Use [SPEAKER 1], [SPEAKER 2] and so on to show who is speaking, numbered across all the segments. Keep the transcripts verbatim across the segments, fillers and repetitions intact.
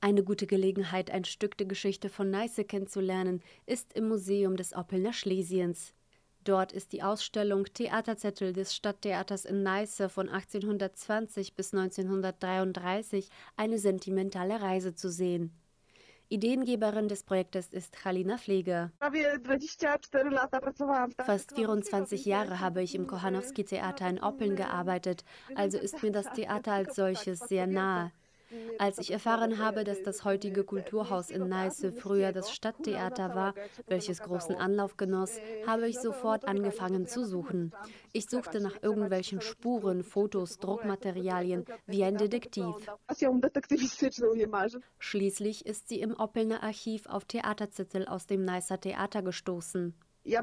[SPEAKER 1] Eine gute Gelegenheit, ein Stück der Geschichte von Neiße kennenzulernen, ist im Museum des Oppelner Schlesiens. Dort ist die Ausstellung Theaterzettel des Stadttheaters in Neiße von achtzehnhundertzwanzig bis neunzehnhundertdreiunddreißig eine sentimentale Reise zu sehen. Ideengeberin des Projektes ist Halina Pfleger. Fast vierundzwanzig Jahre habe ich im Kochanowski-Theater in Oppeln gearbeitet, also ist mir das Theater als solches sehr nahe. Als ich erfahren habe, dass das heutige Kulturhaus in Neiße früher das Stadttheater war, welches großen Anlauf genoss, habe ich sofort angefangen zu suchen. Ich suchte nach irgendwelchen Spuren, Fotos, Druckmaterialien, wie ein Detektiv. Schließlich ist sie im Oppelner Archiv auf Theaterzettel aus dem Neißer Theater gestoßen.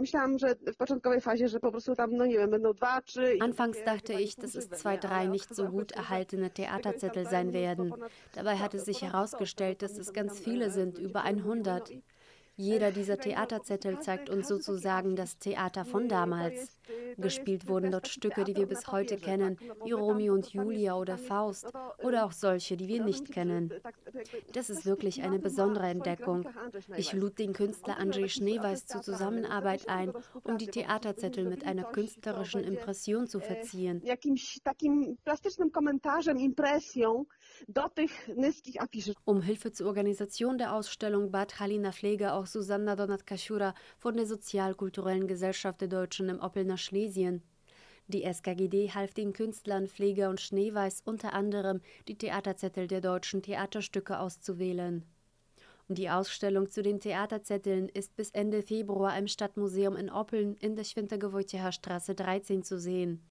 [SPEAKER 1] Anfangs dachte ich, dass es zwei, drei nicht so gut erhaltene Theaterzettel sein werden. Dabei hat es sich herausgestellt, dass es ganz viele sind, über hundert. Jeder dieser Theaterzettel zeigt uns sozusagen das Theater von damals. Gespielt wurden dort Stücke, die wir bis heute kennen, wie Romeo und Julia oder Faust, oder auch solche, die wir nicht kennen. Das ist wirklich eine besondere Entdeckung. Ich lud den Künstler Andrzej Schneeweiß zur Zusammenarbeit ein, um die Theaterzettel mit einer künstlerischen Impression zu verzieren. Um Hilfe zur Organisation der Ausstellung bat Halina Pfleger auch Susanna Donat-Kasiura von der Sozialkulturellen Gesellschaft der Deutschen im Oppelner Schlesien. Die S K G D half den Künstlern Pfleger und Schneeweiß unter anderem, die Theaterzettel der deutschen Theaterstücke auszuwählen. Die Ausstellung zu den Theaterzetteln ist bis Ende Februar im Stadtmuseum in Oppeln in der Świętego Wojciecha Straße dreizehn zu sehen.